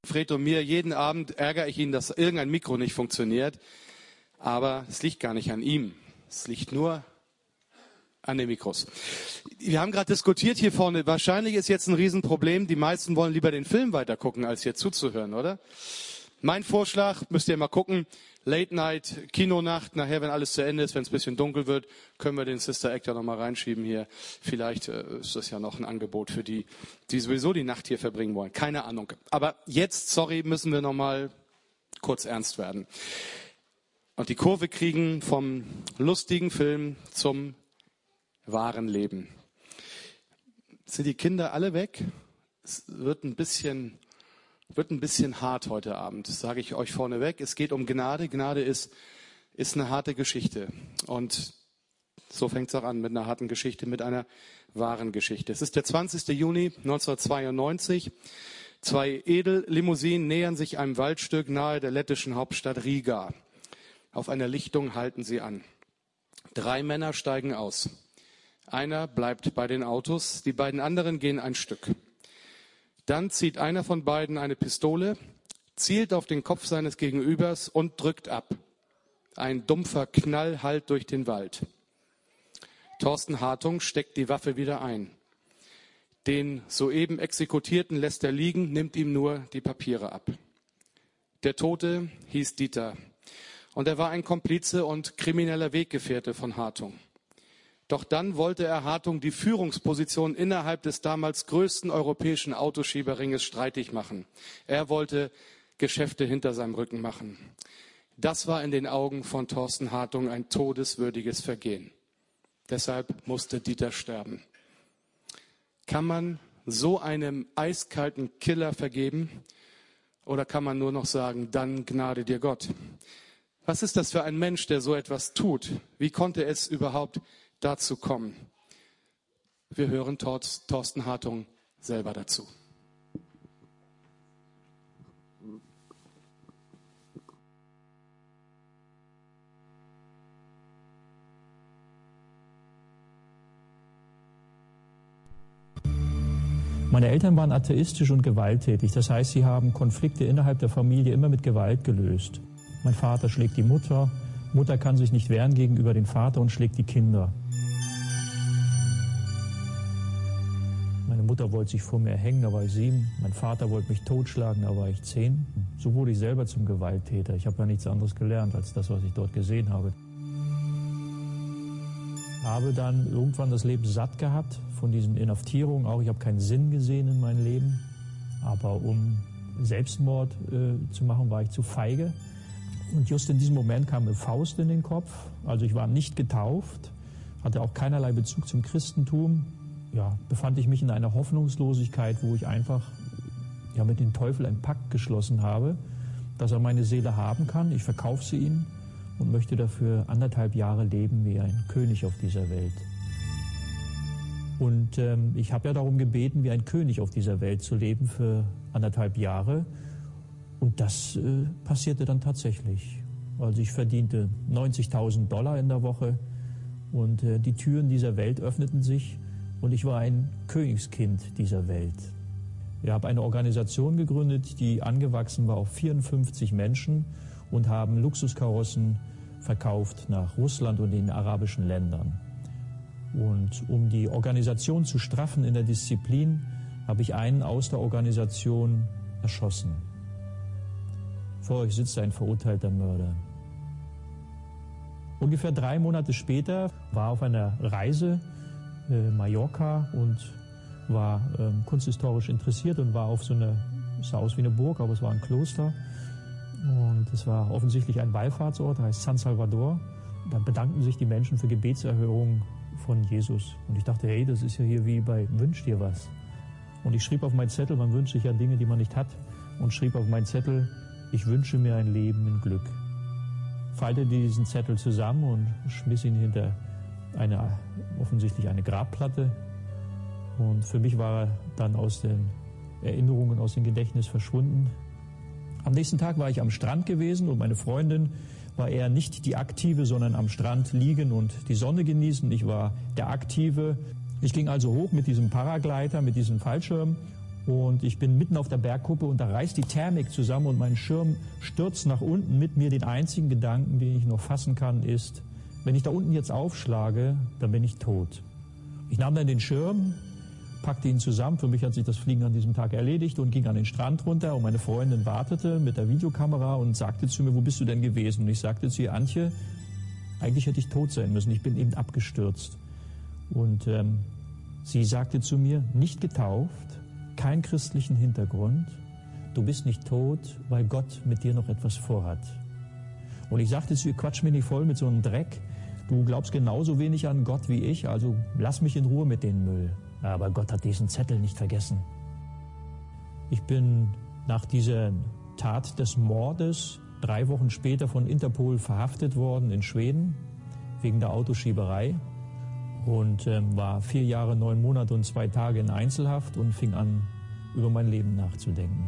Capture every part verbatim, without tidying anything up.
Fred und mir. Jeden Abend ärgere ich ihn, dass irgendein Mikro nicht funktioniert. Aber es liegt gar nicht an ihm. Es liegt nur an den Mikros. Wir haben gerade diskutiert hier vorne. Wahrscheinlich ist jetzt ein Riesenproblem. Die meisten wollen lieber den Film weitergucken, als hier zuzuhören, oder? Mein Vorschlag, müsst ihr mal gucken, Late Night, Kinonacht, nachher, wenn alles zu Ende ist, wenn es ein bisschen dunkel wird, können wir den Sister Act ja noch mal reinschieben hier. Vielleicht äh, ist das ja noch ein Angebot für die, die sowieso die Nacht hier verbringen wollen. Keine Ahnung. Aber jetzt, sorry, müssen wir noch mal kurz ernst werden. Und die Kurve kriegen vom lustigen Film zum wahren Leben. Sind die Kinder alle weg? Es wird ein bisschen... Wird ein bisschen hart heute Abend, das sage ich euch vorneweg. Es geht um Gnade. Gnade ist, ist eine harte Geschichte. Und so fängt es auch an mit einer harten Geschichte, mit einer wahren Geschichte. Es ist der zwanzigste Juni neunzehnhundertzweiundneunzig. Zwei Edellimousinen nähern sich einem Waldstück nahe der lettischen Hauptstadt Riga. Auf einer Lichtung halten sie an. Drei Männer steigen aus. Einer bleibt bei den Autos, die beiden anderen gehen ein Stück. Dann zieht einer von beiden eine Pistole, zielt auf den Kopf seines Gegenübers und drückt ab. Ein dumpfer Knall hallt durch den Wald. Thorsten Hartung steckt die Waffe wieder ein. Den soeben Exekutierten lässt er liegen, nimmt ihm nur die Papiere ab. Der Tote hieß Dieter und er war ein Komplize und krimineller Weggefährte von Hartung. Doch dann wollte er Hartung die Führungsposition innerhalb des damals größten europäischen Autoschieberringes streitig machen. Er wollte Geschäfte hinter seinem Rücken machen. Das war in den Augen von Thorsten Hartung ein todeswürdiges Vergehen. Deshalb musste Dieter sterben. Kann man so einem eiskalten Killer vergeben? Oder kann man nur noch sagen, dann gnade dir Gott? Was ist das für ein Mensch, der so etwas tut? Wie konnte es überhaupt dazu kommen? Wir hören Thorsten Hartung selber dazu. Meine Eltern waren atheistisch und gewalttätig. Das heißt, sie haben Konflikte innerhalb der Familie immer mit Gewalt gelöst. Mein Vater schlägt die Mutter, Mutter kann sich nicht wehren gegenüber dem Vater und schlägt die Kinder. Meine Mutter wollte sich vor mir hängen, da war ich sieben. Mein Vater wollte mich totschlagen, da war ich zehn. So wurde ich selber zum Gewalttäter. Ich habe ja nichts anderes gelernt als das, was ich dort gesehen habe. Habe dann irgendwann das Leben satt gehabt von diesen Inhaftierungen. Auch ich habe keinen Sinn gesehen in meinem Leben. Aber um Selbstmord äh, zu machen, war ich zu feige. Und just in diesem Moment kam mir Faust in den Kopf. Also ich war nicht getauft, hatte auch keinerlei Bezug zum Christentum. Ja, befand ich mich in einer Hoffnungslosigkeit, wo ich einfach ja, mit dem Teufel einen Pakt geschlossen habe, dass er meine Seele haben kann. Ich verkaufe sie ihm und möchte dafür anderthalb Jahre leben wie ein König auf dieser Welt. Und ähm, ich habe ja darum gebeten, wie ein König auf dieser Welt zu leben für anderthalb Jahre. Und das äh, passierte dann tatsächlich. Also ich verdiente neunzigtausend Dollar in der Woche und äh, die Türen dieser Welt öffneten sich und ich war ein Königskind dieser Welt. Ich habe eine Organisation gegründet, die angewachsen war auf vierundfünfzig Menschen und haben Luxuskarossen verkauft nach Russland und den arabischen Ländern. Und um die Organisation zu straffen in der Disziplin, habe ich einen aus der Organisation erschossen. Vor euch sitzt ein verurteilter Mörder. Ungefähr drei Monate später war auf einer Reise äh, Mallorca und war äh, kunsthistorisch interessiert und war auf so eine, es sah aus wie eine Burg, aber es war ein Kloster. Und es war offensichtlich ein Wallfahrtsort, heißt San Salvador. Da bedankten sich die Menschen für Gebetserhörungen von Jesus. Und ich dachte, hey, das ist ja hier wie bei Wünsch dir was. Und ich schrieb auf meinen Zettel, man wünscht sich ja Dinge, die man nicht hat. Und schrieb auf meinen Zettel, ich wünsche mir ein Leben in Glück. Faltete diesen Zettel zusammen und schmiss ihn hinter eine, offensichtlich eine Grabplatte. Und für mich war er dann aus den Erinnerungen, aus dem Gedächtnis verschwunden. Am nächsten Tag war ich am Strand gewesen und meine Freundin war eher nicht die Aktive, sondern am Strand liegen und die Sonne genießen. Ich war der Aktive. Ich ging also hoch mit diesem Paragleiter, mit diesem Fallschirm Und ich bin mitten auf der Bergkuppe und da reißt die Thermik zusammen und mein Schirm stürzt nach unten mit mir. Den einzigen Gedanken, den ich noch fassen kann, ist, wenn ich da unten jetzt aufschlage, dann bin ich tot. Ich nahm dann den Schirm, packte ihn zusammen. Für mich hat sich das Fliegen an diesem Tag erledigt und ging an den Strand runter. Und meine Freundin wartete mit der Videokamera und sagte zu mir, wo bist du denn gewesen? Und ich sagte zu ihr, Antje, eigentlich hätte ich tot sein müssen. Ich bin eben abgestürzt. Und ähm, sie sagte zu mir, nicht getauft, keinen christlichen Hintergrund. Du bist nicht tot, weil Gott mit dir noch etwas vorhat. Und ich sagte zu ihr, quatsch mir nicht voll mit so einem Dreck. Du glaubst genauso wenig an Gott wie ich, also lass mich in Ruhe mit dem Müll. Aber Gott hat diesen Zettel nicht vergessen. Ich bin nach dieser Tat des Mordes drei Wochen später von Interpol verhaftet worden in Schweden wegen der Autoschieberei und äh, war vier Jahre, neun Monate und zwei Tage in Einzelhaft und fing an, über mein Leben nachzudenken.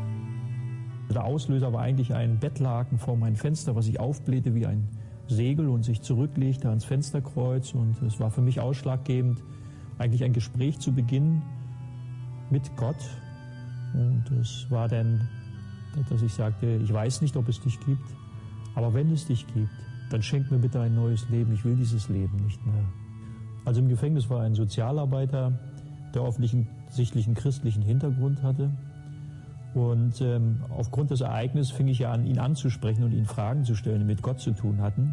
Der Auslöser war eigentlich ein Bettlaken vor meinem Fenster, was sich aufblähte wie ein Segel und sich zurücklegte ans Fensterkreuz. Und es war für mich ausschlaggebend, eigentlich ein Gespräch zu beginnen mit Gott. Und es war dann, dass ich sagte, ich weiß nicht, ob es dich gibt, aber wenn es dich gibt, dann schenk mir bitte ein neues Leben. Ich will dieses Leben nicht mehr. Also im Gefängnis war ein Sozialarbeiter, der offensichtlich einen christlichen Hintergrund hatte. Und ähm, aufgrund des Ereignisses fing ich ja an, ihn anzusprechen und ihn Fragen zu stellen, die mit Gott zu tun hatten.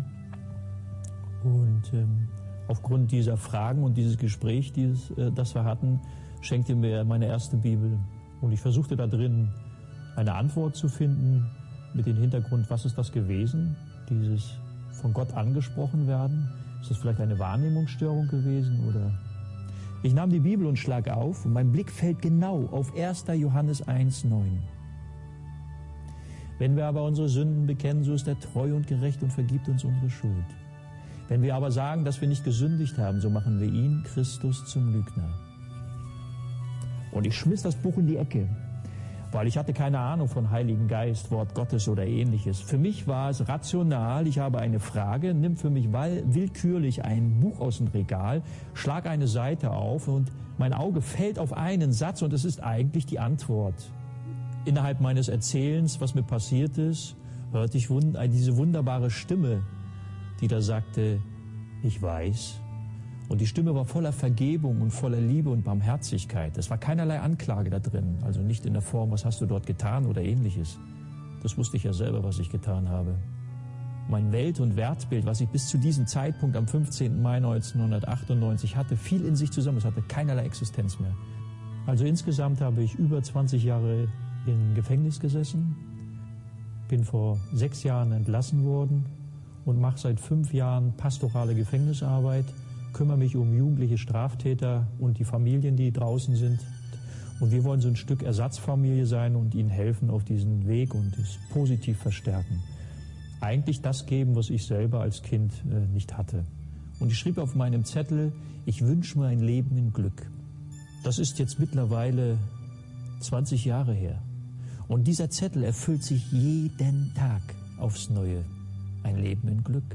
Und ähm, aufgrund dieser Fragen und dieses Gesprächs, dieses, äh, das wir hatten, schenkte mir meine erste Bibel. Und ich versuchte da drin eine Antwort zu finden mit dem Hintergrund, was ist das gewesen, dieses von Gott angesprochen werden? Ist das vielleicht eine Wahrnehmungsstörung gewesen oder... Ich nahm die Bibel und schlag auf und mein Blick fällt genau auf erster Johannes eins neun. Wenn wir aber unsere Sünden bekennen, so ist er treu und gerecht und vergibt uns unsere Schuld. Wenn wir aber sagen, dass wir nicht gesündigt haben, so machen wir ihn, Christus, zum Lügner. Und ich schmiss das Buch in die Ecke, weil ich hatte keine Ahnung von Heiligen Geist, Wort Gottes oder Ähnliches. Für mich war es rational, ich habe eine Frage, nimm für mich willkürlich ein Buch aus dem Regal, schlag eine Seite auf und mein Auge fällt auf einen Satz und es ist eigentlich die Antwort. Innerhalb meines Erzählens, was mir passiert ist, hörte ich wund- diese wunderbare Stimme, die da sagte, ich weiß. Und die Stimme war voller Vergebung und voller Liebe und Barmherzigkeit. Es war keinerlei Anklage da drin, also nicht in der Form, was hast du dort getan oder Ähnliches. Das wusste ich ja selber, was ich getan habe. Mein Welt- und Wertbild, was ich bis zu diesem Zeitpunkt am fünfzehnten Mai neunzehnhundertachtundneunzig hatte, fiel in sich zusammen. Es hatte keinerlei Existenz mehr. Also insgesamt habe ich über zwanzig Jahre im Gefängnis gesessen, bin vor sechs Jahren entlassen worden und mache seit fünf Jahren pastorale Gefängnisarbeit, kümmere mich um jugendliche Straftäter und die Familien, die draußen sind. Und wir wollen so ein Stück Ersatzfamilie sein und ihnen helfen auf diesen Weg und es positiv verstärken. Eigentlich das geben, was ich selber als Kind äh, nicht hatte. Und ich schrieb auf meinem Zettel, ich wünsche mir ein Leben in Glück. Das ist jetzt mittlerweile zwanzig Jahre her. Und dieser Zettel erfüllt sich jeden Tag aufs Neue. Ein Leben in Glück.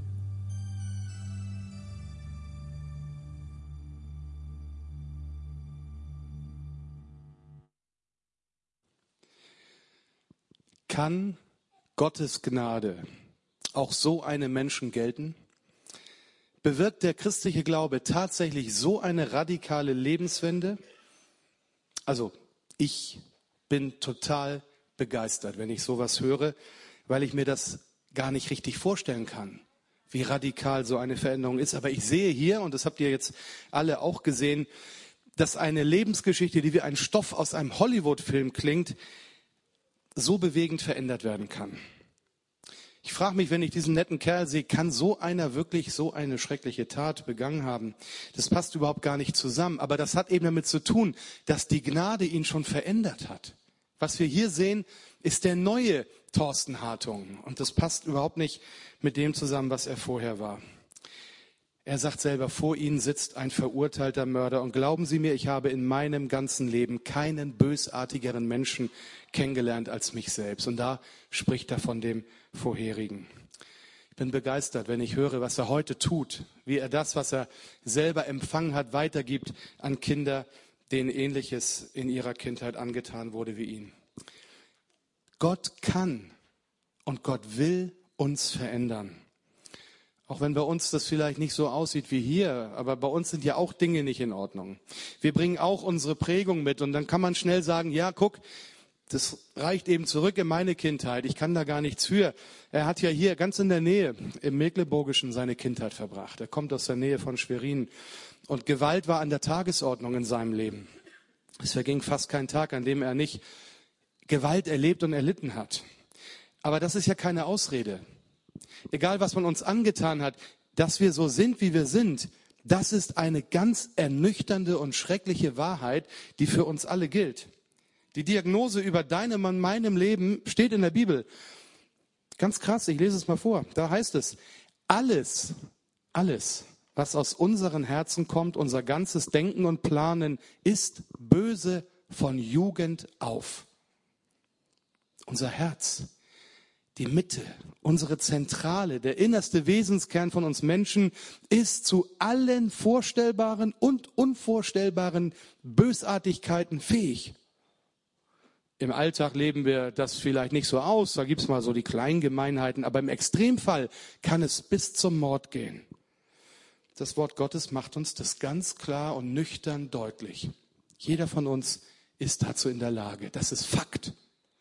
Kann Gottes Gnade auch so einem Menschen gelten? Bewirkt der christliche Glaube tatsächlich so eine radikale Lebenswende? Also ich bin total begeistert, wenn ich sowas höre, weil ich mir das gar nicht richtig vorstellen kann, wie radikal so eine Veränderung ist. Aber ich sehe hier, und das habt ihr jetzt alle auch gesehen, dass eine Lebensgeschichte, die wie ein Stoff aus einem Hollywood-Film klingt, so bewegend verändert werden kann. Ich frage mich, wenn ich diesen netten Kerl sehe, kann so einer wirklich so eine schreckliche Tat begangen haben? Das passt überhaupt gar nicht zusammen. Aber das hat eben damit zu tun, dass die Gnade ihn schon verändert hat. Was wir hier sehen, ist der neue Thorsten Hartung. Und das passt überhaupt nicht mit dem zusammen, was er vorher war. Er sagt selber, vor Ihnen sitzt ein verurteilter Mörder. Und glauben Sie mir, ich habe in meinem ganzen Leben keinen bösartigeren Menschen kennengelernt als mich selbst. Und da spricht er von dem Vorherigen. Ich bin begeistert, wenn ich höre, was er heute tut, wie er das, was er selber empfangen hat, weitergibt an Kinder, denen Ähnliches in ihrer Kindheit angetan wurde wie ihnen. Gott kann und Gott will uns verändern. Auch wenn bei uns das vielleicht nicht so aussieht wie hier, aber bei uns sind ja auch Dinge nicht in Ordnung. Wir bringen auch unsere Prägung mit und dann kann man schnell sagen, ja, guck, das reicht eben zurück in meine Kindheit, ich kann da gar nichts für. Er hat ja hier ganz in der Nähe, im Mecklenburgischen, seine Kindheit verbracht. Er kommt aus der Nähe von Schwerin und Gewalt war an der Tagesordnung in seinem Leben. Es verging fast kein Tag, an dem er nicht Gewalt erlebt und erlitten hat. Aber das ist ja keine Ausrede. Egal, was man uns angetan hat, dass wir so sind, wie wir sind, das ist eine ganz ernüchternde und schreckliche Wahrheit, die für uns alle gilt. Die Diagnose über deinem und meinem Leben steht in der Bibel. Ganz krass, ich lese es mal vor. Da heißt es, alles, alles, was aus unseren Herzen kommt, unser ganzes Denken und Planen, ist böse von Jugend auf. Unser Herz. Die Mitte, unsere Zentrale, der innerste Wesenskern von uns Menschen ist zu allen vorstellbaren und unvorstellbaren Bösartigkeiten fähig. Im Alltag leben wir das vielleicht nicht so aus, da gibt es mal so die Kleingemeinheiten, aber im Extremfall kann es bis zum Mord gehen. Das Wort Gottes macht uns das ganz klar und nüchtern deutlich. Jeder von uns ist dazu in der Lage, das ist Fakt.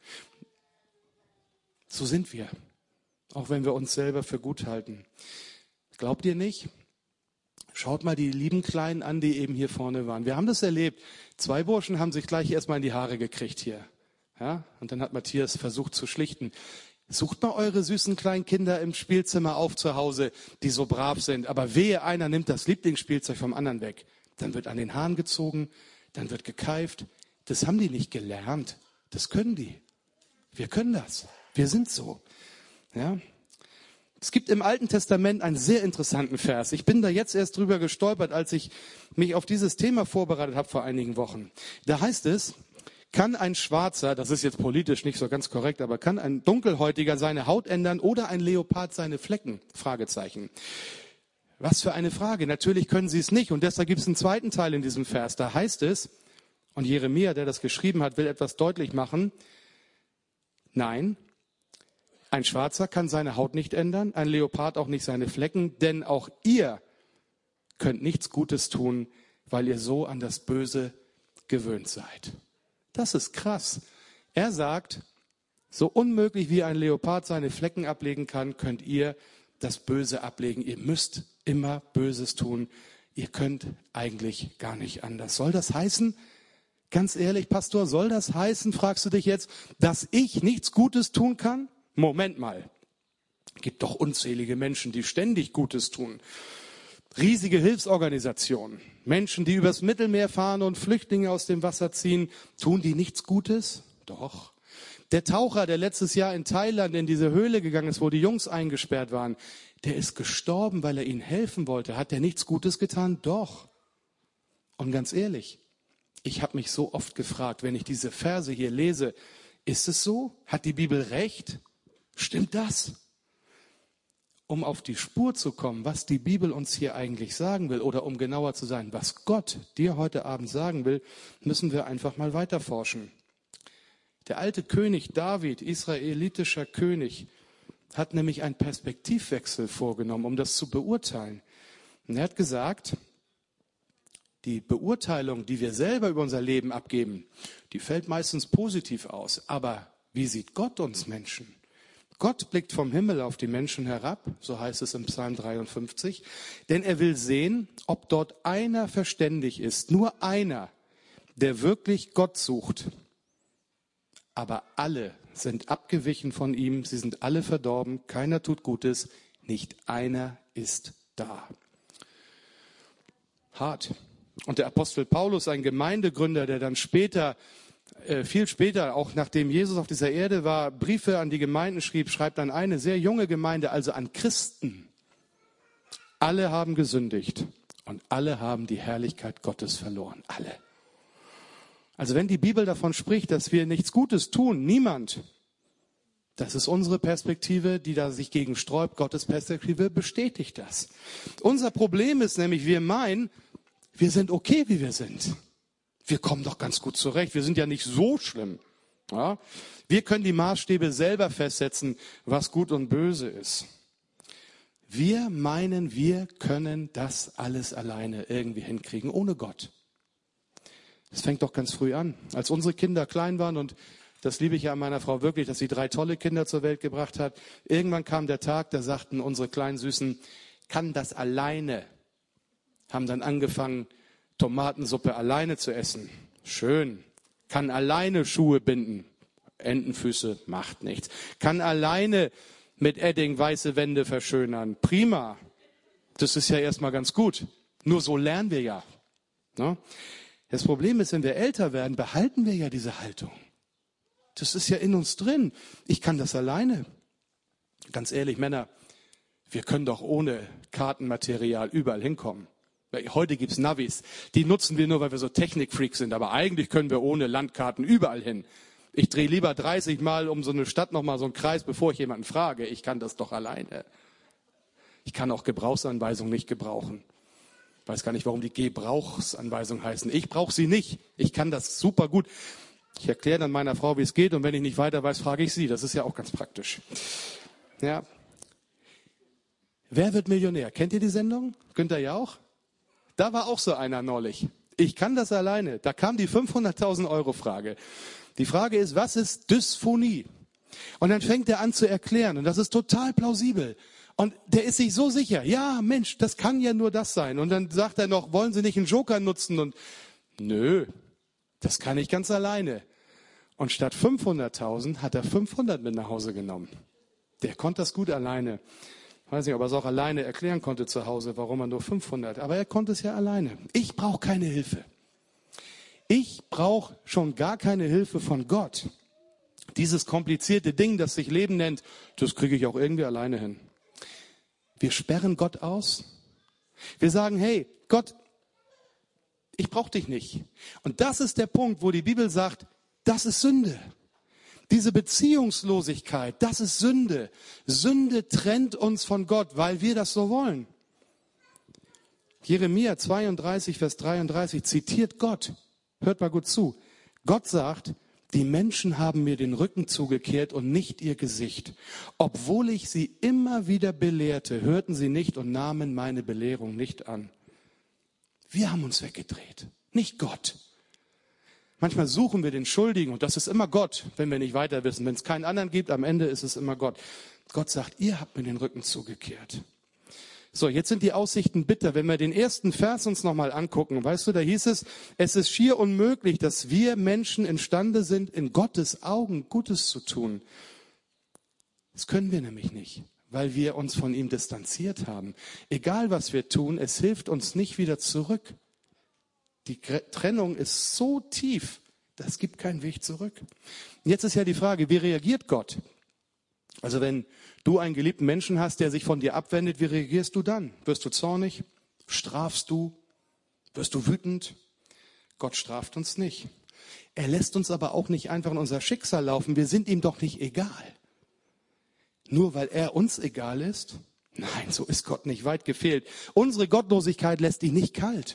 So sind wir, auch wenn wir uns selber für gut halten. Glaubt ihr nicht? Schaut mal die lieben Kleinen an, die eben hier vorne waren. Wir haben das erlebt. Zwei Burschen haben sich gleich erstmal in die Haare gekriegt hier. Ja? Und dann hat Matthias versucht zu schlichten. Sucht mal eure süßen kleinen Kinder im Spielzimmer auf zu Hause, die so brav sind. Aber wehe, einer nimmt das Lieblingsspielzeug vom anderen weg. Dann wird an den Haaren gezogen, dann wird gekeift. Das haben die nicht gelernt. Das können die. Wir können das. Wir sind so. Ja. Es gibt im Alten Testament einen sehr interessanten Vers. Ich bin da jetzt erst drüber gestolpert, als ich mich auf dieses Thema vorbereitet habe vor einigen Wochen. Da heißt es, kann ein Schwarzer, das ist jetzt politisch nicht so ganz korrekt, aber kann ein Dunkelhäutiger seine Haut ändern oder ein Leopard seine Flecken? Fragezeichen. Was für eine Frage. Natürlich können sie es nicht. Und deshalb gibt es einen zweiten Teil in diesem Vers. Da heißt es, und Jeremia, der das geschrieben hat, will etwas deutlich machen. Nein, ein Schwarzer kann seine Haut nicht ändern, ein Leopard auch nicht seine Flecken, denn auch ihr könnt nichts Gutes tun, weil ihr so an das Böse gewöhnt seid. Das ist krass. Er sagt, so unmöglich wie ein Leopard seine Flecken ablegen kann, könnt ihr das Böse ablegen. Ihr müsst immer Böses tun. Ihr könnt eigentlich gar nicht anders. Soll das heißen, ganz ehrlich, Pastor, soll das heißen, fragst du dich jetzt, dass ich nichts Gutes tun kann? Moment mal, es gibt doch unzählige Menschen, die ständig Gutes tun. Riesige Hilfsorganisationen, Menschen, die übers Mittelmeer fahren und Flüchtlinge aus dem Wasser ziehen, tun die nichts Gutes? Doch. Der Taucher, der letztes Jahr in Thailand in diese Höhle gegangen ist, wo die Jungs eingesperrt waren, der ist gestorben, weil er ihnen helfen wollte. Hat der nichts Gutes getan? Doch. Und ganz ehrlich, ich habe mich so oft gefragt, wenn ich diese Verse hier lese, ist es so? Hat die Bibel recht? Stimmt das? Um auf die Spur zu kommen, was die Bibel uns hier eigentlich sagen will, oder um genauer zu sein, was Gott dir heute Abend sagen will, müssen wir einfach mal weiterforschen. Der alte König David, israelitischer König, hat nämlich einen Perspektivwechsel vorgenommen, um das zu beurteilen. Und er hat gesagt, die Beurteilung, die wir selber über unser Leben abgeben, die fällt meistens positiv aus. Aber wie sieht Gott uns Menschen? Gott blickt vom Himmel auf die Menschen herab, so heißt es im Psalm dreiundfünfzig, denn er will sehen, ob dort einer verständig ist, nur einer, der wirklich Gott sucht. Aber alle sind abgewichen von ihm, sie sind alle verdorben, keiner tut Gutes, nicht einer ist da. Hart. Und der Apostel Paulus, ein Gemeindegründer, der dann später, äh, viel später, auch nachdem Jesus auf dieser Erde war, Briefe an die Gemeinden schrieb, schreibt an eine sehr junge Gemeinde, also an Christen. Alle haben gesündigt und alle haben die Herrlichkeit Gottes verloren. Alle. Also wenn die Bibel davon spricht, dass wir nichts Gutes tun, niemand, das ist unsere Perspektive, die da sich gegen sträubt. Gottes Perspektive bestätigt das. Unser Problem ist nämlich, wir meinen, wir sind okay, wie wir sind. Wir kommen doch ganz gut zurecht. Wir sind ja nicht so schlimm. Ja? Wir können die Maßstäbe selber festsetzen, was gut und böse ist. Wir meinen, wir können das alles alleine irgendwie hinkriegen, ohne Gott. Das fängt doch ganz früh an. Als unsere Kinder klein waren, und das liebe ich ja an meiner Frau wirklich, dass sie drei tolle Kinder zur Welt gebracht hat. Irgendwann kam der Tag, da sagten unsere kleinen Süßen, kann das alleine. Haben dann angefangen, Tomatensuppe alleine zu essen. Schön. Kann alleine Schuhe binden. Entenfüße macht nichts. Kann alleine mit Edding weiße Wände verschönern. Prima. Das ist ja erstmal ganz gut. Nur so lernen wir ja. Ne? Das Problem ist, wenn wir älter werden, behalten wir ja diese Haltung. Das ist ja in uns drin. Ich kann das alleine. Ganz ehrlich, Männer, wir können doch ohne Kartenmaterial überall hinkommen. Heute gibt's Navis. Die nutzen wir nur, weil wir so Technikfreaks sind. Aber eigentlich können wir ohne Landkarten überall hin. Ich drehe lieber dreißig Mal um so eine Stadt nochmal so einen Kreis, bevor ich jemanden frage. Ich kann das doch alleine. Ich kann auch Gebrauchsanweisungen nicht gebrauchen. Ich weiß gar nicht, warum die Gebrauchsanweisungen heißen. Ich brauche sie nicht. Ich kann das super gut. Ich erkläre dann meiner Frau, wie es geht. Und wenn ich nicht weiter weiß, frage ich sie. Das ist ja auch ganz praktisch. Ja. Wer wird Millionär? Kennt ihr die Sendung? Günther Jauch? Da war auch so einer neulich. Ich kann das alleine. Da kam die fünfhunderttausend Euro Frage. Die Frage ist, was ist Dysphonie? Und dann fängt er an zu erklären. Und das ist total plausibel. Und der ist sich so sicher. Ja, Mensch, das kann ja nur das sein. Und dann sagt er noch, wollen Sie nicht einen Joker nutzen? Und nö, das kann ich ganz alleine. Und statt fünfhunderttausend hat er fünfhundert mit nach Hause genommen. Der konnte das gut alleine. Ich weiß nicht, ob er es auch alleine erklären konnte zu Hause, warum er nur fünfhundert. Aber er konnte es ja alleine. Ich brauche keine Hilfe. Ich brauche schon gar keine Hilfe von Gott. Dieses komplizierte Ding, das sich Leben nennt, das kriege ich auch irgendwie alleine hin. Wir sperren Gott aus. Wir sagen, hey, Gott, ich brauche dich nicht. Und das ist der Punkt, wo die Bibel sagt, das ist Sünde. Diese Beziehungslosigkeit, das ist Sünde. Sünde trennt uns von Gott, weil wir das so wollen. Jeremia zweiunddreißig, Vers dreiunddreißig zitiert Gott. Hört mal gut zu. Gott sagt, die Menschen haben mir den Rücken zugekehrt und nicht ihr Gesicht. Obwohl ich sie immer wieder belehrte, hörten sie nicht und nahmen meine Belehrung nicht an. Wir haben uns weggedreht, nicht Gott. Manchmal suchen wir den Schuldigen und das ist immer Gott, wenn wir nicht weiter wissen. Wenn es keinen anderen gibt, am Ende ist es immer Gott. Gott sagt, ihr habt mir den Rücken zugekehrt. So, jetzt sind die Aussichten bitter. Wenn wir den ersten Vers uns nochmal angucken, weißt du, da hieß es, es ist schier unmöglich, dass wir Menschen imstande sind, in Gottes Augen Gutes zu tun. Das können wir nämlich nicht, weil wir uns von ihm distanziert haben. Egal was wir tun, es hilft uns nicht wieder zurück. Die Trennung ist so tief, das gibt keinen Weg zurück. Jetzt ist ja die Frage, wie reagiert Gott? Also wenn du einen geliebten Menschen hast, der sich von dir abwendet, wie reagierst du dann? Wirst du zornig? Strafst du? Wirst du wütend? Gott straft uns nicht. Er lässt uns aber auch nicht einfach in unser Schicksal laufen. Wir sind ihm doch nicht egal. Nur weil er uns egal ist? Nein, so ist Gott nicht, weit gefehlt. Unsere Gottlosigkeit lässt ihn nicht kalt.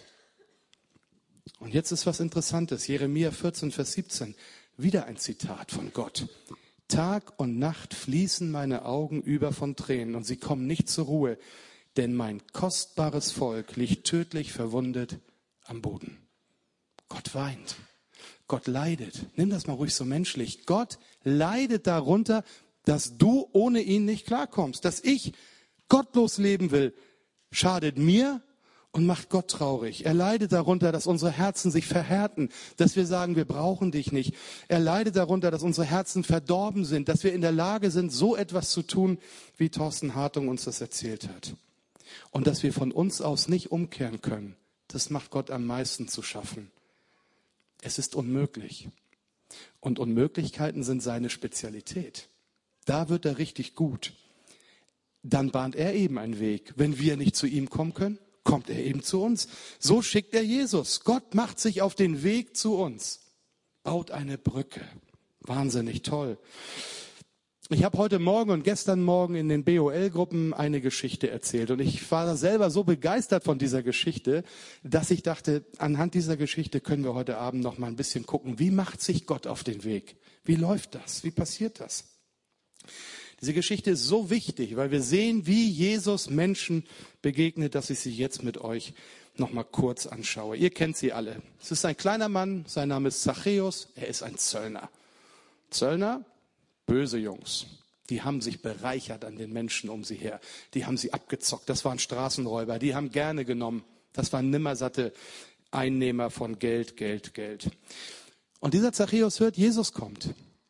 Und jetzt ist was Interessantes. Jeremia vierzehn, Vers siebzehn. Wieder ein Zitat von Gott. Tag und Nacht fließen meine Augen über von Tränen und sie kommen nicht zur Ruhe, denn mein kostbares Volk liegt tödlich verwundet am Boden. Gott weint. Gott leidet. Nimm das mal ruhig so menschlich. Gott leidet darunter, dass du ohne ihn nicht klarkommst. Dass ich gottlos leben will, schadet mir und macht Gott traurig. Er leidet darunter, dass unsere Herzen sich verhärten, dass wir sagen, wir brauchen dich nicht. Er leidet darunter, dass unsere Herzen verdorben sind, dass wir in der Lage sind, so etwas zu tun, wie Thorsten Hartung uns das erzählt hat. Und dass wir von uns aus nicht umkehren können. Das macht Gott am meisten zu schaffen. Es ist unmöglich. Und Unmöglichkeiten sind seine Spezialität. Da wird er richtig gut. Dann bahnt er eben einen Weg. Wenn wir nicht zu ihm kommen können, kommt er eben zu uns. So schickt er Jesus. Gott macht sich auf den Weg zu uns. Baut eine Brücke. Wahnsinnig toll. Ich habe heute Morgen und gestern Morgen in den B O L-Gruppen eine Geschichte erzählt. Und ich war selber so begeistert von dieser Geschichte, dass ich dachte, anhand dieser Geschichte können wir heute Abend noch mal ein bisschen gucken, wie macht sich Gott auf den Weg? Wie läuft das? Wie passiert das? Diese Geschichte ist so wichtig, weil wir sehen, wie Jesus Menschen begegnet, dass ich sie jetzt mit euch noch mal kurz anschaue. Ihr kennt sie alle. Es ist ein kleiner Mann, sein Name ist Zachäus, er ist ein Zöllner. Zöllner, böse Jungs. Die haben sich bereichert an den Menschen um sie her. Die haben sie abgezockt. Das waren Straßenräuber. Die haben gerne genommen. Das waren nimmersatte Einnehmer von Geld, Geld, Geld. Und dieser Zachäus hört, Jesus kommt.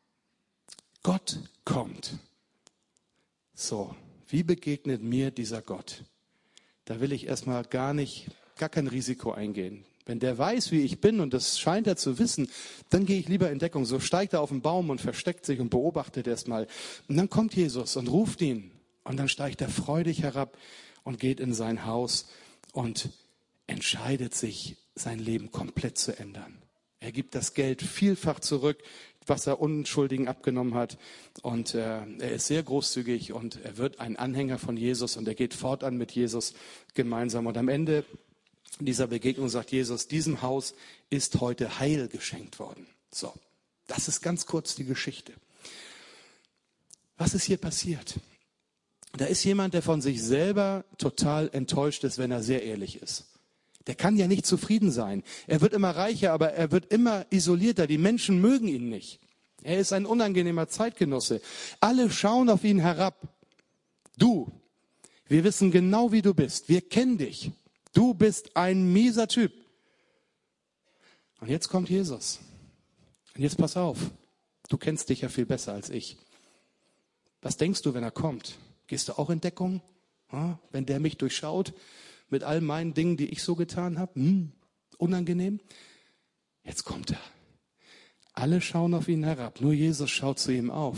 Gott kommt. So, wie begegnet mir dieser Gott? Da will ich erstmal gar nicht, gar kein Risiko eingehen. Wenn der weiß, wie ich bin, und das scheint er zu wissen, dann gehe ich lieber in Deckung. So steigt er auf den Baum und versteckt sich und beobachtet erstmal. Und dann kommt Jesus und ruft ihn. Und dann steigt er freudig herab und geht in sein Haus und entscheidet sich, sein Leben komplett zu ändern. Er gibt das Geld vielfach zurück, was er Unschuldigen abgenommen hat. Und äh, er ist sehr großzügig und er wird ein Anhänger von Jesus und er geht fortan mit Jesus gemeinsam. Und am Ende dieser Begegnung sagt Jesus, diesem Haus ist heute Heil geschenkt worden. So, das ist ganz kurz die Geschichte. Was ist hier passiert? Da ist jemand, der von sich selber total enttäuscht ist, wenn er sehr ehrlich ist. Der kann ja nicht zufrieden sein. Er wird immer reicher, aber er wird immer isolierter. Die Menschen mögen ihn nicht. Er ist ein unangenehmer Zeitgenosse. Alle schauen auf ihn herab. Du, wir wissen genau, wie du bist. Wir kennen dich. Du bist ein mieser Typ. Und jetzt kommt Jesus. Und jetzt pass auf. Du kennst dich ja viel besser als ich. Was denkst du, wenn er kommt? Gehst du auch in Deckung? Ja, wenn der mich durchschaut? Mit all meinen Dingen, die ich so getan habe. Hm, unangenehm. Jetzt kommt er. Alle schauen auf ihn herab. Nur Jesus schaut zu ihm auf.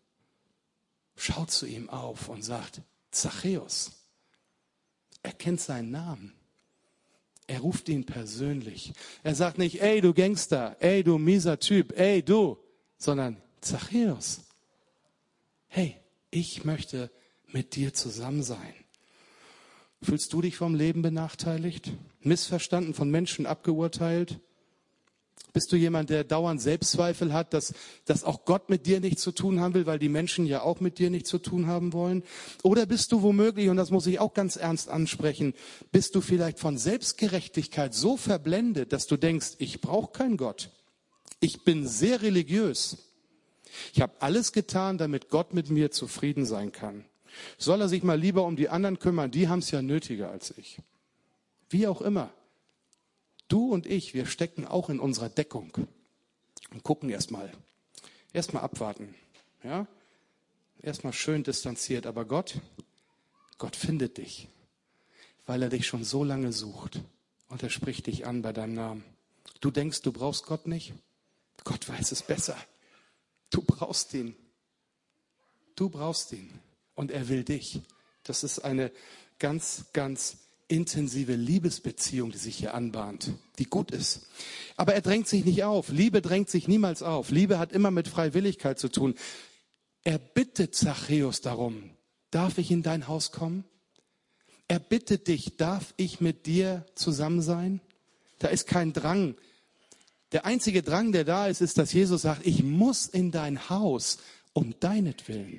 Schaut zu ihm auf und sagt, Zachäus. Er kennt seinen Namen. Er ruft ihn persönlich. Er sagt nicht, ey du Gangster, ey du mieser Typ, ey du, sondern Zachäus. Hey, ich möchte mit dir zusammen sein. Fühlst du dich vom Leben benachteiligt? Missverstanden, von Menschen abgeurteilt? Bist du jemand, der dauernd Selbstzweifel hat, dass, dass auch Gott mit dir nichts zu tun haben will, weil die Menschen ja auch mit dir nichts zu tun haben wollen? Oder bist du womöglich, und das muss ich auch ganz ernst ansprechen, bist du vielleicht von Selbstgerechtigkeit so verblendet, dass du denkst, ich brauche keinen Gott. Ich bin sehr religiös. Ich habe alles getan, damit Gott mit mir zufrieden sein kann. Soll er sich mal lieber um die anderen kümmern, die haben es ja nötiger als ich. Wie auch immer. Du und ich, wir stecken auch in unserer Deckung und gucken erstmal. Erstmal abwarten. Ja? Erstmal schön distanziert. Aber Gott, Gott findet dich, weil er dich schon so lange sucht. Und er spricht dich an bei deinem Namen. Du denkst, du brauchst Gott nicht? Gott weiß es besser. Du brauchst ihn. Du brauchst ihn. Und er will dich. Das ist eine ganz, ganz intensive Liebesbeziehung, die sich hier anbahnt, die gut ist. Aber er drängt sich nicht auf. Liebe drängt sich niemals auf. Liebe hat immer mit Freiwilligkeit zu tun. Er bittet Zachäus darum, darf ich in dein Haus kommen? Er bittet dich, darf ich mit dir zusammen sein? Da ist kein Drang. Der einzige Drang, der da ist, ist, dass Jesus sagt, ich muss in dein Haus um deinetwillen.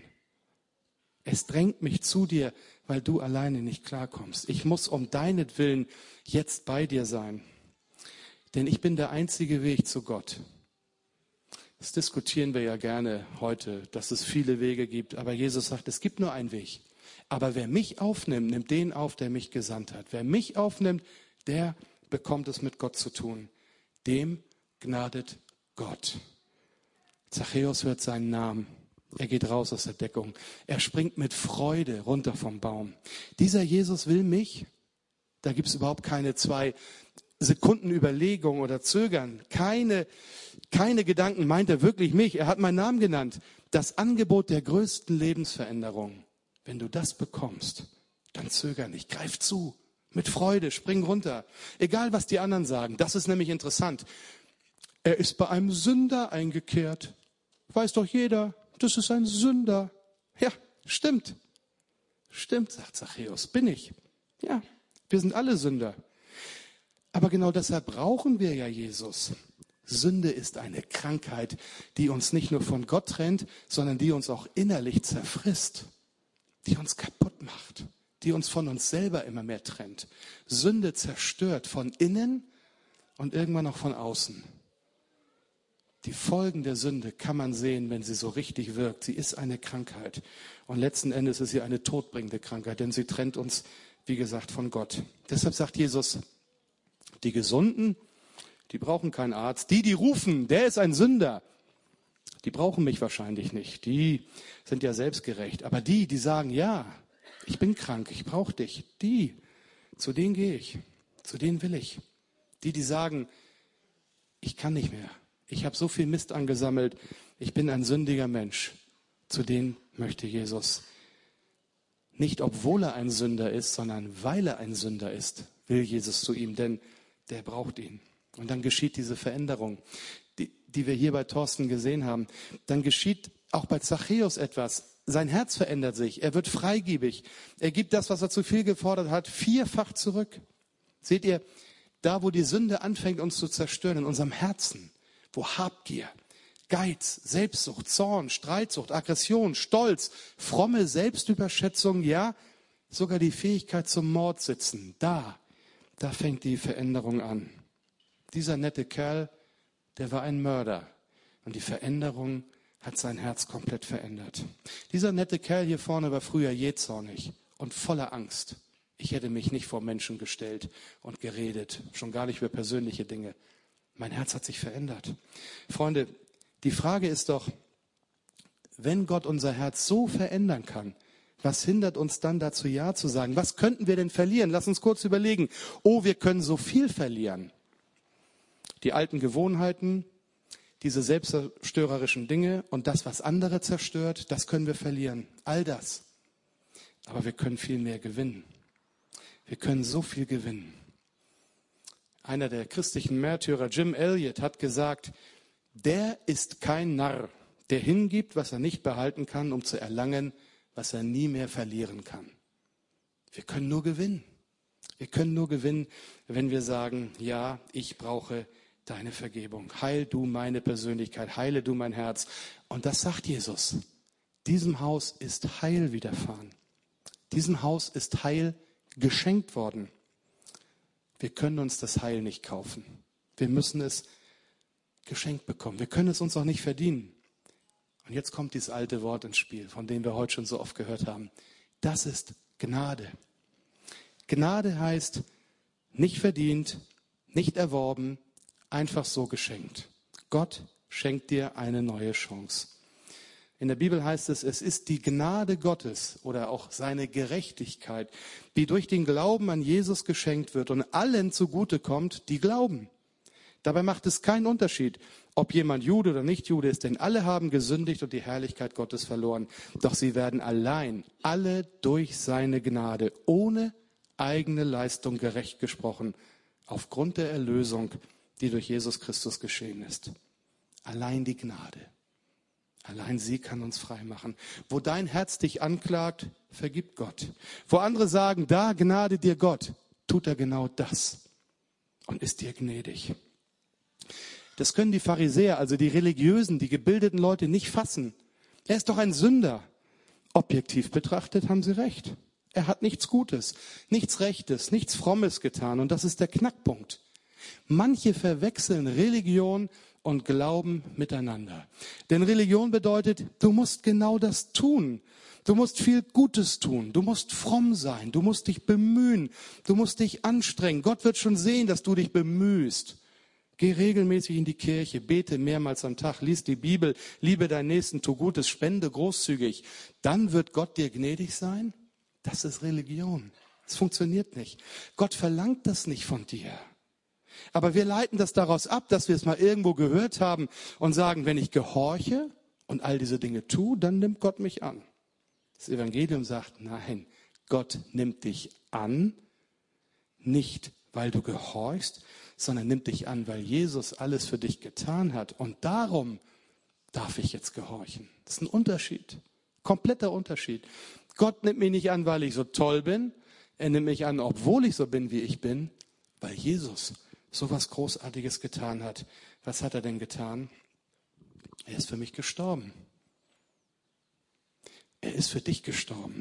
Es drängt mich zu dir, weil du alleine nicht klarkommst. Ich muss um deinetwillen jetzt bei dir sein. Denn ich bin der einzige Weg zu Gott. Das diskutieren wir ja gerne heute, dass es viele Wege gibt. Aber Jesus sagt, es gibt nur einen Weg. Aber wer mich aufnimmt, nimmt den auf, der mich gesandt hat. Wer mich aufnimmt, der bekommt es mit Gott zu tun. Dem gnadet Gott. Zachäus hört seinen Namen. Er geht raus aus der Deckung. Er springt mit Freude runter vom Baum. Dieser Jesus will mich. Da gibt es überhaupt keine zwei Sekunden Überlegung oder Zögern. Keine, keine Gedanken. Meint er wirklich mich? Er hat meinen Namen genannt. Das Angebot der größten Lebensveränderung. Wenn du das bekommst, dann zöger nicht. Greif zu. Mit Freude. Spring runter. Egal, was die anderen sagen. Das ist nämlich interessant. Er ist bei einem Sünder eingekehrt. Weiß doch jeder. das ist ein Sünder. Ja, stimmt. Stimmt, sagt Zachäus, bin ich. Ja, wir sind alle Sünder. Aber genau deshalb brauchen wir ja Jesus. Sünde ist eine Krankheit, die uns nicht nur von Gott trennt, sondern die uns auch innerlich zerfrisst, die uns kaputt macht, die uns von uns selber immer mehr trennt. Sünde zerstört von innen und irgendwann auch von außen. Die Folgen der Sünde kann man sehen, wenn sie so richtig wirkt. Sie ist eine Krankheit. Und letzten Endes ist sie eine todbringende Krankheit, denn sie trennt uns, wie gesagt, von Gott. Deshalb sagt Jesus, die Gesunden, die brauchen keinen Arzt. Die, die rufen, der ist ein Sünder, die brauchen mich wahrscheinlich nicht. Die sind ja selbstgerecht. Aber die, die sagen, ja, ich bin krank, ich brauche dich, die, zu denen gehe ich, zu denen will ich. Die, die sagen, ich kann nicht mehr. Ich habe so viel Mist angesammelt. Ich bin ein sündiger Mensch. Zu denen möchte Jesus. Nicht, obwohl er ein Sünder ist, sondern weil er ein Sünder ist, will Jesus zu ihm, denn der braucht ihn. Und dann geschieht diese Veränderung, die, die wir hier bei Thorsten gesehen haben. Dann geschieht auch bei Zachäus etwas. Sein Herz verändert sich. Er wird freigebig. Er gibt das, was er zu viel gefordert hat, vierfach zurück. Seht ihr, da wo die Sünde anfängt, uns zu zerstören, in unserem Herzen, wo Habgier, Geiz, Selbstsucht, Zorn, Streitsucht, Aggression, Stolz, fromme Selbstüberschätzung, ja, sogar die Fähigkeit zum Mord sitzen, da, da fängt die Veränderung an. Dieser nette Kerl, der war ein Mörder und die Veränderung hat sein Herz komplett verändert. Dieser nette Kerl hier vorne war früher jähzornig und voller Angst. Ich hätte mich nicht vor Menschen gestellt und geredet, schon gar nicht über persönliche Dinge. Mein Herz hat sich verändert. Freunde, die Frage ist doch, wenn Gott unser Herz so verändern kann, was hindert uns dann dazu, Ja zu sagen? Was könnten wir denn verlieren? Lass uns kurz überlegen. Oh, wir können so viel verlieren. Die alten Gewohnheiten, diese selbstzerstörerischen Dinge und das, was andere zerstört, das können wir verlieren. All das. Aber wir können viel mehr gewinnen. Wir können so viel gewinnen. Einer der christlichen Märtyrer, Jim Elliot, hat gesagt, der ist kein Narr, der hingibt, was er nicht behalten kann, um zu erlangen, was er nie mehr verlieren kann. Wir können nur gewinnen. Wir können nur gewinnen, wenn wir sagen, ja, ich brauche deine Vergebung. Heil du meine Persönlichkeit, heile du mein Herz. Und das sagt Jesus. Diesem Haus ist Heil widerfahren. Diesem Haus ist Heil geschenkt worden. Wir können uns das Heil nicht kaufen. Wir müssen es geschenkt bekommen. Wir können es uns auch nicht verdienen. Und jetzt kommt dieses alte Wort ins Spiel, von dem wir heute schon so oft gehört haben. Das ist Gnade. Gnade heißt nicht verdient, nicht erworben, einfach so geschenkt. Gott schenkt dir eine neue Chance. In der Bibel heißt es, es ist die Gnade Gottes oder auch seine Gerechtigkeit, die durch den Glauben an Jesus geschenkt wird und allen zugutekommt, die glauben. Dabei macht es keinen Unterschied, ob jemand Jude oder nicht Jude ist, denn alle haben gesündigt und die Herrlichkeit Gottes verloren. Doch sie werden allein, alle durch seine Gnade, ohne eigene Leistung gerecht gesprochen, aufgrund der Erlösung, die durch Jesus Christus geschehen ist. Allein die Gnade. Allein sie kann uns frei machen. Wo dein Herz dich anklagt, vergibt Gott. Wo andere sagen, da gnade dir Gott, tut er genau das und ist dir gnädig. Das können die Pharisäer, also die Religiösen, die gebildeten Leute nicht fassen. Er ist doch ein Sünder. Objektiv betrachtet haben sie recht. Er hat nichts Gutes, nichts Rechtes, nichts Frommes getan. Und das ist der Knackpunkt. Manche verwechseln Religion und Glauben miteinander. Denn Religion bedeutet, du musst genau das tun. Du musst viel Gutes tun. Du musst fromm sein. Du musst dich bemühen. Du musst dich anstrengen. Gott wird schon sehen, dass du dich bemühst. Geh regelmäßig in die Kirche, bete mehrmals am Tag, lies die Bibel, liebe deinen Nächsten, tu Gutes, spende großzügig. Dann wird Gott dir gnädig sein? Das ist Religion. Das funktioniert nicht. Gott verlangt das nicht von dir. Aber wir leiten das daraus ab, dass wir es mal irgendwo gehört haben und sagen, wenn ich gehorche und all diese Dinge tue, dann nimmt Gott mich an. Das Evangelium sagt, nein, Gott nimmt dich an, nicht weil du gehorchst, sondern nimmt dich an, weil Jesus alles für dich getan hat. Und darum, darf ich jetzt gehorchen? Das ist ein Unterschied, kompletter Unterschied. Gott nimmt mich nicht an, weil ich so toll bin. Er nimmt mich an, obwohl ich so bin, wie ich bin, weil Jesus so was Großartiges getan hat. Was hat er denn getan? Er ist für mich gestorben. Er ist für dich gestorben.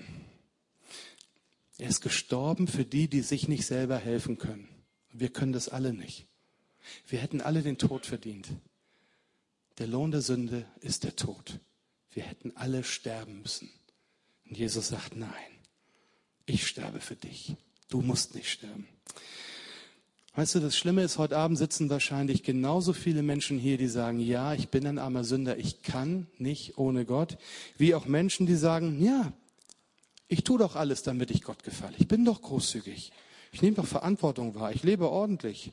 Er ist gestorben für die, die sich nicht selber helfen können. Wir können das alle nicht. Wir hätten alle den Tod verdient. Der Lohn der Sünde ist der Tod. Wir hätten alle sterben müssen. Und Jesus sagt, nein, ich sterbe für dich. Du musst nicht sterben. Weißt du, das Schlimme ist, heute Abend sitzen wahrscheinlich genauso viele Menschen hier, die sagen, ja, ich bin ein armer Sünder, ich kann nicht ohne Gott. Wie auch Menschen, die sagen, ja, ich tue doch alles, damit ich Gott gefalle. Ich bin doch großzügig. Ich nehme doch Verantwortung wahr. Ich lebe ordentlich.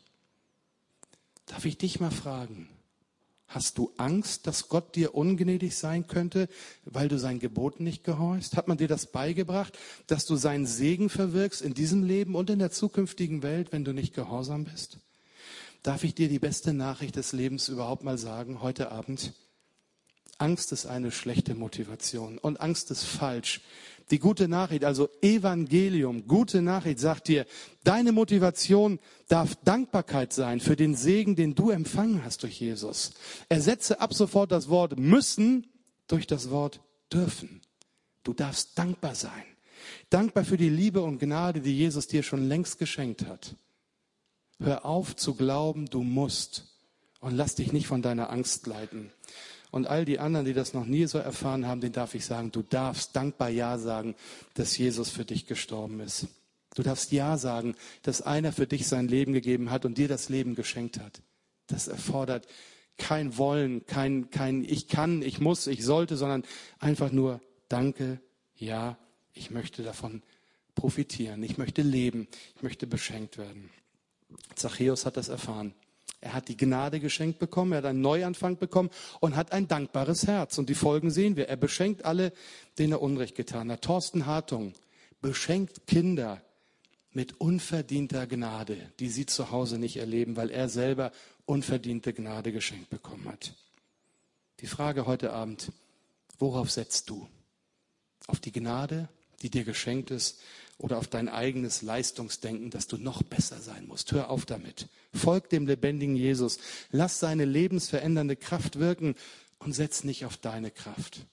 Darf ich dich mal fragen, hast du Angst, dass Gott dir ungnädig sein könnte, weil du seinen Geboten nicht gehorchst? Hat man dir das beigebracht, dass du seinen Segen verwirkst in diesem Leben und in der zukünftigen Welt, wenn du nicht gehorsam bist? Darf ich dir die beste Nachricht des Lebens überhaupt mal sagen, heute Abend? Angst ist eine schlechte Motivation und Angst ist falsch. Die gute Nachricht, also Evangelium, gute Nachricht, sagt dir, deine Motivation darf Dankbarkeit sein für den Segen, den du empfangen hast durch Jesus. Ersetze ab sofort das Wort müssen durch das Wort dürfen. Du darfst dankbar sein. Dankbar für die Liebe und Gnade, die Jesus dir schon längst geschenkt hat. Hör auf zu glauben, du musst und lass dich nicht von deiner Angst leiten. Und all die anderen, die das noch nie so erfahren haben, denen darf ich sagen, du darfst dankbar Ja sagen, dass Jesus für dich gestorben ist. Du darfst Ja sagen, dass einer für dich sein Leben gegeben hat und dir das Leben geschenkt hat. Das erfordert kein Wollen, kein, kein Ich kann, ich muss, ich sollte, sondern einfach nur Danke, ja, ich möchte davon profitieren, ich möchte leben, ich möchte beschenkt werden. Zachäus hat das erfahren. Er hat die Gnade geschenkt bekommen, er hat einen Neuanfang bekommen und hat ein dankbares Herz. Und die Folgen sehen wir. Er beschenkt alle, denen er Unrecht getan hat. Thorsten Hartung beschenkt Kinder mit unverdienter Gnade, die sie zu Hause nicht erleben, weil er selber unverdiente Gnade geschenkt bekommen hat. Die Frage heute Abend, worauf setzt du? Auf die Gnade, die dir geschenkt ist, oder auf dein eigenes Leistungsdenken, dass du noch besser sein musst? Hör auf damit. Folg dem lebendigen Jesus. Lass seine lebensverändernde Kraft wirken und setz nicht auf deine Kraft.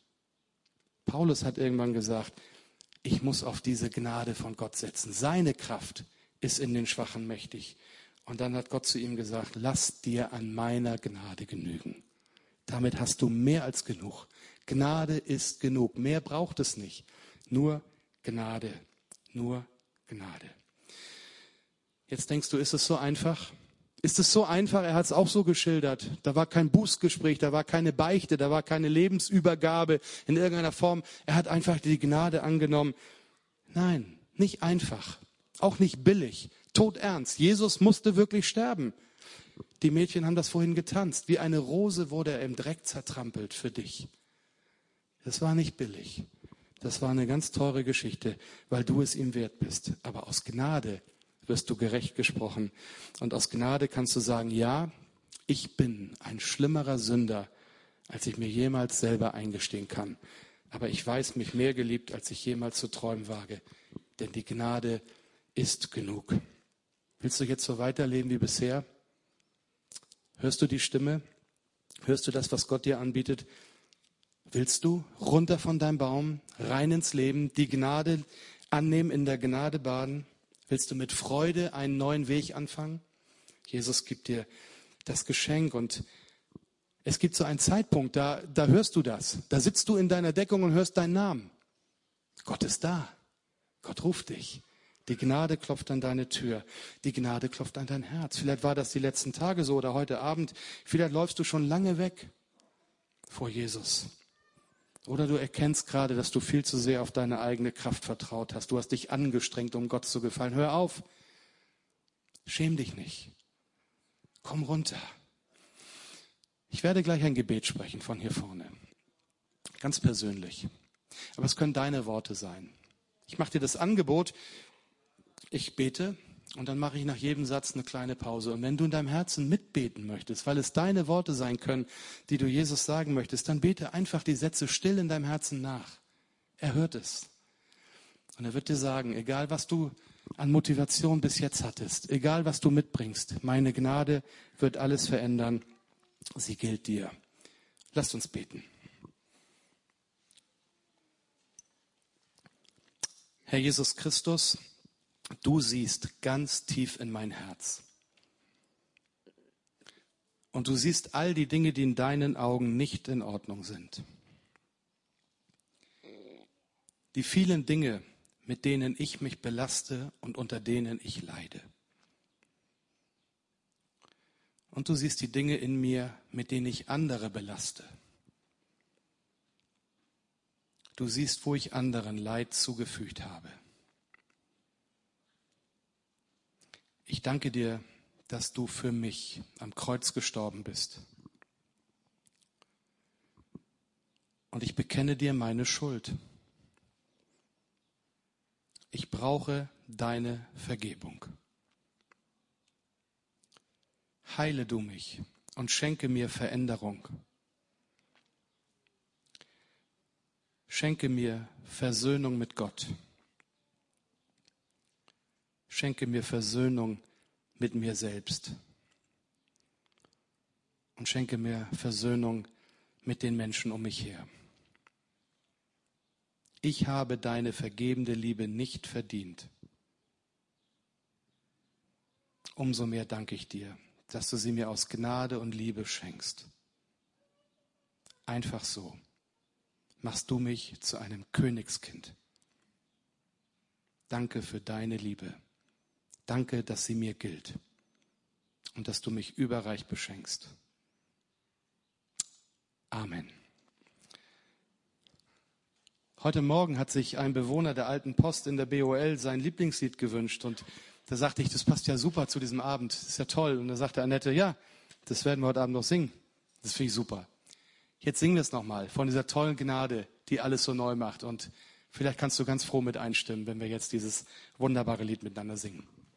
Paulus hat irgendwann gesagt, ich muss auf diese Gnade von Gott setzen. Seine Kraft ist in den Schwachen mächtig. Und dann hat Gott zu ihm gesagt, lass dir an meiner Gnade genügen. Damit hast du mehr als genug. Gnade ist genug. Mehr braucht es nicht. Nur Gnade. Nur Gnade. Jetzt denkst du, ist es so einfach? Ist es so einfach? Er hat es auch so geschildert. Da war kein Bußgespräch, da war keine Beichte, da war keine Lebensübergabe in irgendeiner Form. Er hat einfach die Gnade angenommen. Nein, nicht einfach. Auch nicht billig. Todernst. Jesus musste wirklich sterben. Die Mädchen haben das vorhin getanzt. Wie eine Rose wurde er im Dreck zertrampelt für dich. Das war nicht billig. Das war eine ganz teure Geschichte, weil du es ihm wert bist. Aber aus Gnade wirst du gerecht gesprochen. Und aus Gnade kannst du sagen, ja, ich bin ein schlimmerer Sünder, als ich mir jemals selber eingestehen kann. Aber ich weiß mich mehr geliebt, als ich jemals zu träumen wage. Denn die Gnade ist genug. Willst du jetzt so weiterleben wie bisher? Hörst du die Stimme? Hörst du das, was Gott dir anbietet? Willst du runter von deinem Baum, rein ins Leben, die Gnade annehmen, in der Gnade baden? Willst du mit Freude einen neuen Weg anfangen? Jesus gibt dir das Geschenk und es gibt so einen Zeitpunkt, da, da hörst du das. Da sitzt du in deiner Deckung und hörst deinen Namen. Gott ist da. Gott ruft dich. Die Gnade klopft an deine Tür. Die Gnade klopft an dein Herz. Vielleicht war das die letzten Tage so oder heute Abend. Vielleicht läufst du schon lange weg vor Jesus. Oder du erkennst gerade, dass du viel zu sehr auf deine eigene Kraft vertraut hast. Du hast dich angestrengt, um Gott zu gefallen. Hör auf. Schäm dich nicht. Komm runter. Ich werde gleich ein Gebet sprechen von hier vorne. Ganz persönlich. Aber es können deine Worte sein. Ich mache dir das Angebot. Ich bete Und dann mache ich nach jedem Satz eine kleine Pause. Und wenn du in deinem Herzen mitbeten möchtest, weil es deine Worte sein können, die du Jesus sagen möchtest, dann bete einfach die Sätze still in deinem Herzen nach. Er hört es. Und er wird dir sagen, egal was du an Motivation bis jetzt hattest, egal was du mitbringst, meine Gnade wird alles verändern. Sie gilt dir. Lasst uns beten. Herr Jesus Christus, du siehst ganz tief in mein Herz. Und du siehst all die Dinge, die in deinen Augen nicht in Ordnung sind. Die vielen Dinge, mit denen ich mich belaste und unter denen ich leide. Und du siehst die Dinge in mir, mit denen ich andere belaste. Du siehst, wo ich anderen Leid zugefügt habe. Ich danke dir, dass du für mich am Kreuz gestorben bist. Und ich bekenne dir meine Schuld. Ich brauche deine Vergebung. Heile du mich und schenke mir Veränderung. Schenke mir Versöhnung mit Gott. Schenke mir Versöhnung mit mir selbst. Und schenke mir Versöhnung mit den Menschen um mich her. Ich habe deine vergebende Liebe nicht verdient. Umso mehr danke ich dir, dass du sie mir aus Gnade und Liebe schenkst. Einfach so machst du mich zu einem Königskind. Danke für deine Liebe. Danke, dass sie mir gilt und dass du mich überreich beschenkst. Amen. Heute Morgen hat sich ein Bewohner der Alten Post in der B O L sein Lieblingslied gewünscht und da sagte ich, das passt ja super zu diesem Abend, das ist ja toll. Und da sagte Annette, ja, das werden wir heute Abend noch singen. Das finde ich super. Jetzt singen wir es nochmal von dieser tollen Gnade, die alles so neu macht. Und vielleicht kannst du ganz froh mit einstimmen, wenn wir jetzt dieses wunderbare Lied miteinander singen.